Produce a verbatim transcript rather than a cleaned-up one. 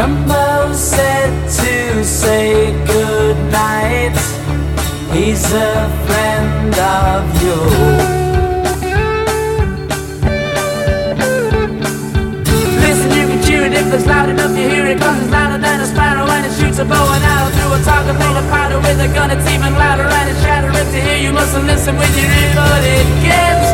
Dumbo said to say good night. He's a friend of yours. Listen, you can cheer it if it's loud enough you hear it, cause it's louder than a sparrow and it shoots a bow and arrow through a target made of powder with a gun. It's even louder and it's shatter if to hear you mustn't listen with your ear, but it gets